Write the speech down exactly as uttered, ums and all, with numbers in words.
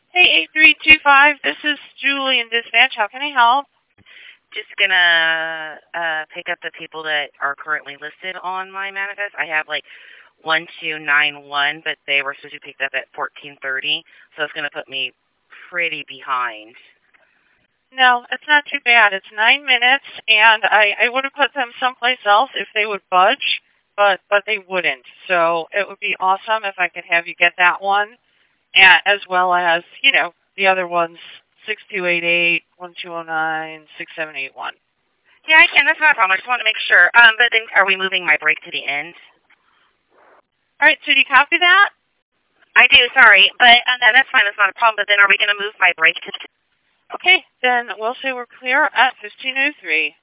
Hey, eight three two five, this is Julie in Dispatch. How can I help? Just gonna uh, pick up the people that are currently listed on my manifest. I have like one two nine one, but they were supposed to be picked up at fourteen thirty, so it's gonna put me pretty behind. No, it's not too bad. It's nine minutes, and I, I would have put them someplace else if they would budge, but but they wouldn't. So it would be awesome if I could have you get that one, and as well as, you know, the other ones, six two eight eight, one two zero nine, six seven eight one. Yeah, I can. That's not a problem. I just want to make sure. Um, but then, are we moving my break to the end? All right, so do you copy that? I do. Sorry, but uh, no, that's fine. That's not a problem. But then, are we gonna move my break to? Okay, then we'll say we're clear at fifteen oh three.